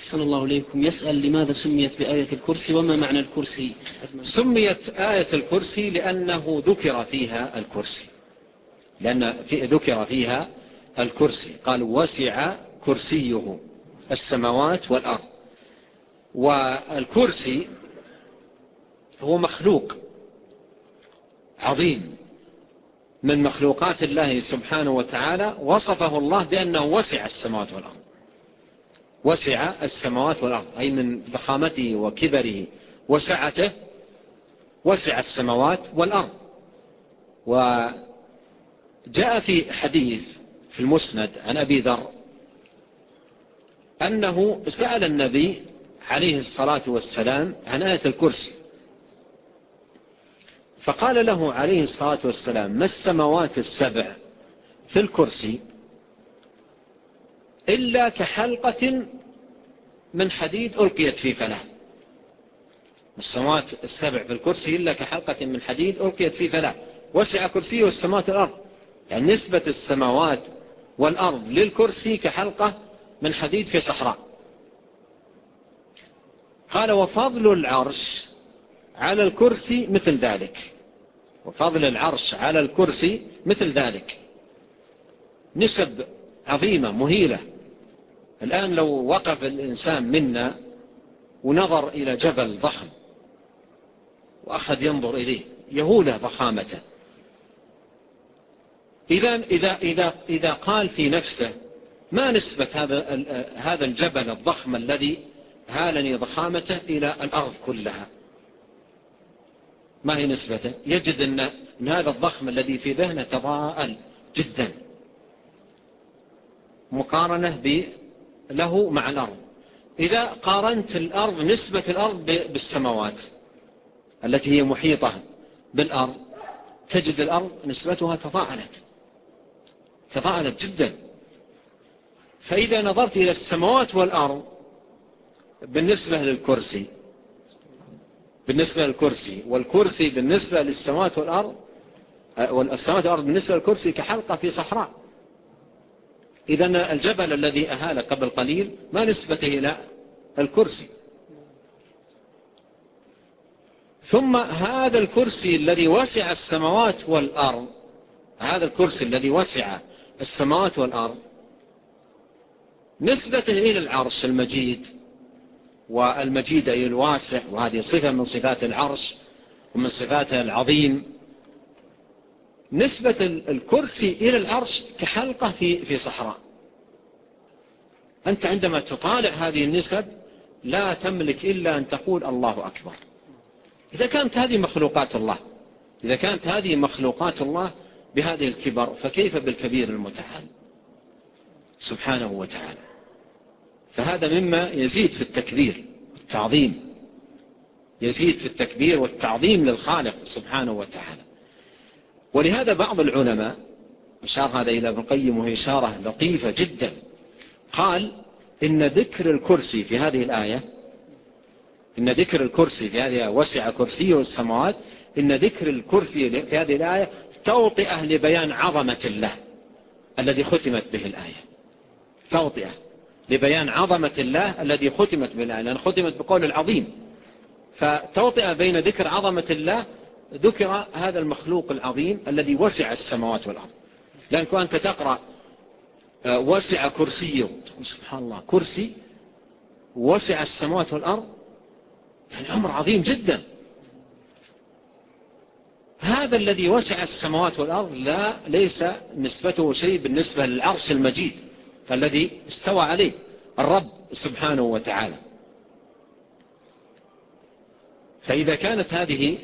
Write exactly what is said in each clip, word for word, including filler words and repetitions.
أحسن الله إليكم. يسأل لماذا سميت بآية الكرسي وما معنى الكرسي؟ سميت آية الكرسي لأنه ذكر فيها الكرسي، لأن في ذكر فيها الكرسي. قال وسع كرسيه السماوات والأرض. والكرسي هو مخلوق عظيم من مخلوقات الله سبحانه وتعالى، وصفه الله بأنه وسع السماوات والأرض. وسع السماوات والأرض أي من ضخامته وكبره وسعته وسع السماوات والأرض. وجاء في حديث في المسند عن أبي ذر أنه سأل النبي عليه الصلاة والسلام عن آية الكرسي، فقال له عليه الصلاة والسلام ما السماوات السبع في الكرسي إلا كحلقة من حديد ألقيت في فلاة. السماوات السبع في الكرسي إلا كحلقة من حديد ألقيت في فلاة وسع كرسيه السماوات والأرض. يعني نسبة السماوات والأرض للكرسي كحلقة من حديد في صحراء. قال وفضل العرش على الكرسي مثل ذلك، وفضل العرش على الكرسي مثل ذلك. نسب عظيمة مهيلة. الآن لو وقف الإنسان منا ونظر إلى جبل ضخم وأخذ ينظر إليه يهول ضخامته، إذا إذا إذا إذا قال في نفسه ما نسبة هذا هذا الجبل الضخم الذي هالني ضخامته إلى الأرض كلها، ما هي نسبته؟ يجد أن أن هذا الضخم الذي في ذهنه تضاءل جدا مقارنة له مع الأرض. إذا قارنت الأرض نسبة الأرض بالسماوات التي هي محيطة بالأرض تجد الأرض نسبتها تضاءلت تضاءلت جدا. فإذا نظرت إلى السماوات والأرض بالنسبة للكرسي بالنسبة للكرسي والكرسي بالنسبة للسماوات والأرض والسماوات والأرض بالنسبة للكرسي كحلقة في صحراء. إذن الجبل الذي أهال قبل قليل ما نسبته إلى الكرسي. ثم هذا الكرسي الذي وسع السماوات والأرض هذا الكرسي الذي وسع السماوات والأرض نسبته إلى العرش المجيد، والمجيد أي الواسع، وهذه صفة من صفات العرش ومن صفاته العظيم. نسبة الكرسي إلى العرش كحلقة في في صحراء. أنت عندما تطالع هذه النسب لا تملك إلا أن تقول الله أكبر. إذا كانت هذه مخلوقات الله إذا كانت هذه مخلوقات الله بهذه الكبر فكيف بالكبير المتعال سبحانه وتعالى. فهذا مما يزيد في التكبير والتعظيم يزيد في التكبير والتعظيم للخالق سبحانه وتعالى. ولهذا بعض العلماء أشار هذا إلى ابن القيم وهي إشارة لطيفة جدا، قال إن ذكر الكرسي في هذه الآية إن ذكر الكرسي في هذه وسع كرسيه السماوات إن ذكر الكرسي في هذه الآية توطئة لبيان عظمة الله الذي ختمت به الآية. توطئة لبيان عظمة الله الذي ختمت به الآية، لأن ختمت بقول العظيم. فتوطئة بين ذكر عظمة الله ذكر هذا المخلوق العظيم الذي وسع السماوات والأرض. لأنك أنت تقرأ وسع كرسيه، سبحان الله، كرسي وسع السماوات والأرض، يعني أمر عظيم جدا. هذا الذي وسع السماوات والأرض لا ليس نسبته شيء بالنسبة للعرش المجيد الذي استوى عليه الرب سبحانه وتعالى. فإذا كانت هذه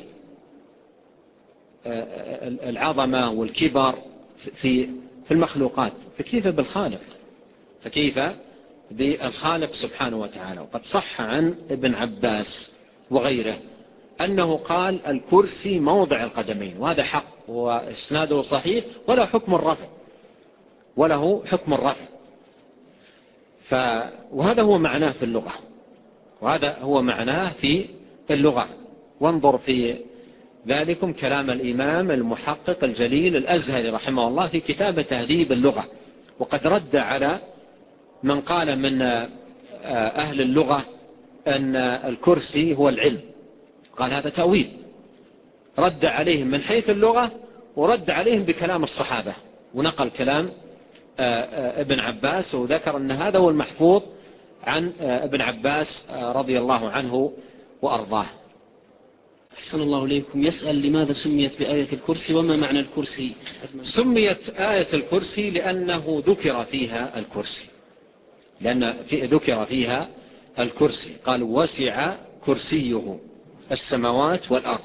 العظمة والكبر في في المخلوقات فكيف بالخالق فكيف بالخالق سبحانه وتعالى. وقد صح عن ابن عباس وغيره أنه قال الكرسي موضع القدمين، وهذا حق وإسناده صحيح وله حكم الرفع وله حكم الرفع ف... وهذا هو معناه في اللغة وهذا هو معناه في اللغة. وانظر في ذلكم كلام الإمام المحقق الجليل الأزهري رحمه الله في كتاب تهذيب اللغة، وقد رد على من قال من أهل اللغة أن الكرسي هو العلم، قال هذا تأويل، رد عليهم من حيث اللغة ورد عليهم بكلام الصحابة، ونقل كلام ابن عباس وذكر أن هذا هو المحفوظ عن ابن عباس رضي الله عنه وأرضاه. أحسن الله إليكم. يسأل لماذا سميت بآية الكرسي وما معنى الكرسي؟ سميت آية الكرسي لأنه ذكر فيها الكرسي، لأن ذكر فيها الكرسي، قال وسع كرسيه السماوات والأرض.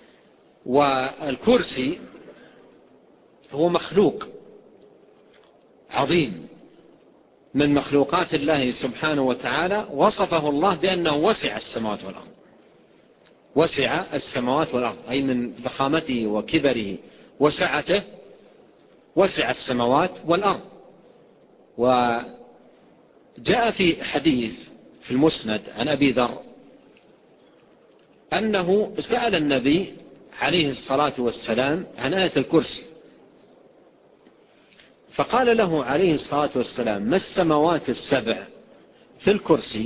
والكرسي هو مخلوق عظيم من مخلوقات الله سبحانه وتعالى، وصفه الله بأنه وسع السماوات والأرض، وسع السماوات والأرض أي من ضخامته وكبره وسعته وسع السماوات والأرض. وجاء في حديث في المسند عن أبي ذر أنه سأل النبي عليه الصلاة والسلام عن آية الكرسي، فقال له عليه الصلاة والسلام ما السماوات السبع في الكرسي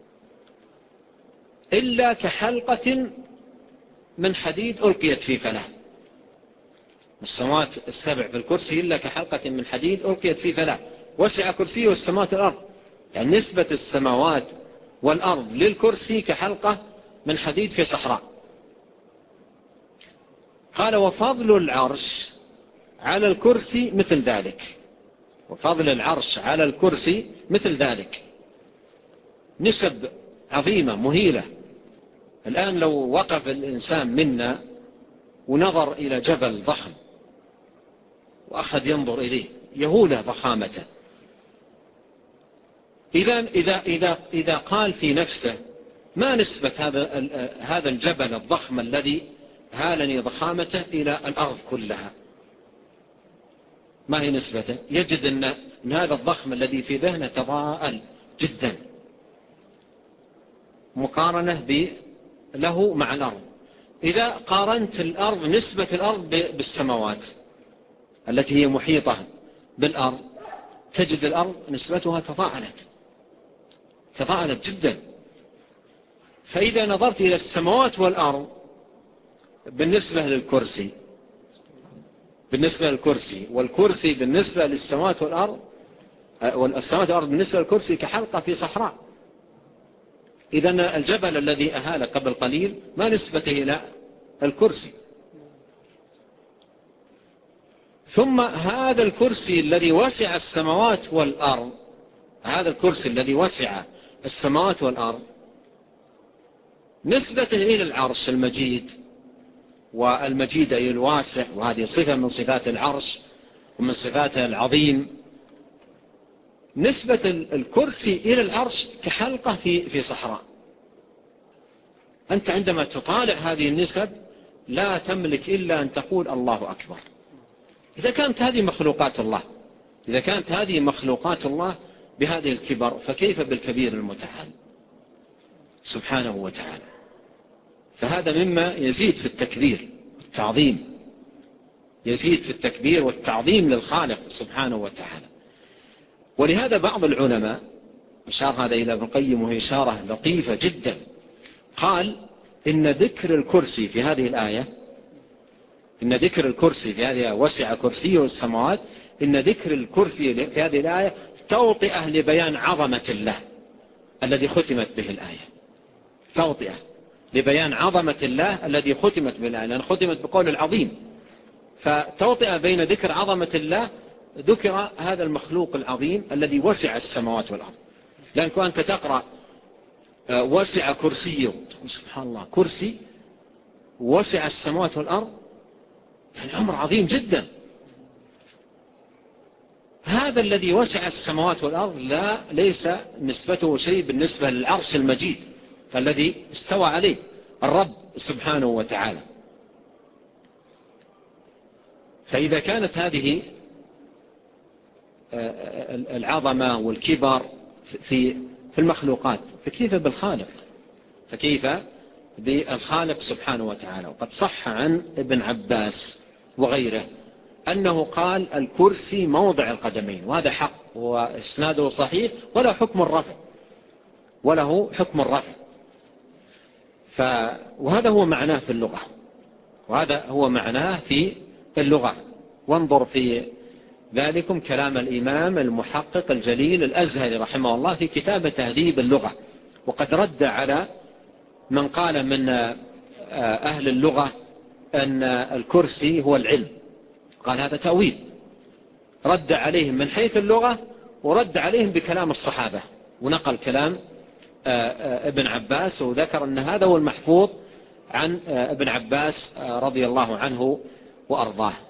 إلا كحلقة من حديد ألقيت في فلاة. السماوات السبع في الكرسي إلا كحلقة من حديد ألقيت في فلاة، وسع كرسيه السماوات والأرض، يعني نسبة السماوات والأرض للكرسي كحلقة من حديد في صحراء. قال وفضل العرش على الكرسي مثل ذلك، وفضل العرش على الكرسي مثل ذلك، نسب عظيمة مهيلة. الآن لو وقف الإنسان منا ونظر إلى جبل ضخم وأخذ ينظر إليه يهول ضخامته، إذا إذا إذا إذا قال في نفسه ما نسبة هذا هذا الجبل الضخم الذي هالني ضخامته إلى الأرض كلها، ما هي نسبته؟ يجد أن هذا الضخم الذي في ذهنه تضاءل جدا مقارنة له مع الأرض. إذا قارنت الأرض، نسبة الأرض بالسماوات التي هي محيطة بالأرض، تجد الأرض نسبتها تضاءلت تضاءلت جدا. فإذا نظرت إلى السماوات والأرض بالنسبة للكرسي بالنسبة للكرسي والكرسي بالنسبة للسماوات والأرض، والسماوات والأرض بالنسبة للكرسي كحلقة في صحراء، إذن الجبل الذي أهال قبل قليل ما نسبته إلى الكرسي. ثم هذا الكرسي الذي وسع السماوات والأرض، هذا الكرسي الذي وسع السماوات والأرض نسبته إلى العرش المجيد، والمجيد أي الواسع، وهذه صفة من صفات العرش ومن صفاته العظيم. نسبة الكرسي إلى العرش كحلقة في في صحراء. أنت عندما تطالع هذه النسب لا تملك إلا أن تقول الله أكبر. إذا كانت هذه مخلوقات الله إذا كانت هذه مخلوقات الله بهذه الكبر، فكيف بالكبير المتعال سبحانه وتعالى؟ فهذا مما يزيد في التكبير والتعظيم، يزيد في التكبير والتعظيم للخالق سبحانه وتعالى. ولهذا بعض العلماء أشار هذا إلى ابن القيم وهي إشارة لطيفة جدا، قال إن ذكر الكرسي في هذه الآية إن ذكر الكرسي في هذه وسع كرسيه السماوات إن ذكر الكرسي في هذه الآية توطئة لبيان عظمة الله الذي ختمت به الآية، توطئة لبيان عظمة الله الذي ختمت به الآية، لأن ختمت بقول العظيم، فتوطئة بين ذكر عظمة الله ذكر هذا المخلوق العظيم الذي وسع السماوات والأرض. لأنك أنت تقرأ وسع كرسيه، سبحان الله، كرسي وسع السماوات والأرض، يعني أمر عظيم جدا. هذا الذي وسع السماوات والأرض لا ليس نسبته شيء بالنسبة للعرش المجيد الذي استوى عليه الرب سبحانه وتعالى. فإذا كانت هذه العظمة والكبر في في المخلوقات، فكيف بالخالق فكيف بالخالق سبحانه وتعالى؟ وقد صح عن ابن عباس وغيره أنه قال الكرسي موضع القدمين، وهذا حق وإسناده صحيح ولا حكم الرفع، وله حكم الرفع. ف... وهذا هو معناه في اللغة، وهذا هو معناه في اللغة. وانظر في ذلكم كلام الإمام المحقق الجليل الأزهري رحمه الله في كتاب تهذيب اللغة، وقد رد على من قال من أهل اللغة أن الكرسي هو العلم، قال هذا تأويل، رد عليهم من حيث اللغة ورد عليهم بكلام الصحابة، ونقل كلام ابن عباس وذكر أن هذا هو المحفوظ عن ابن عباس رضي الله عنه وأرضاه.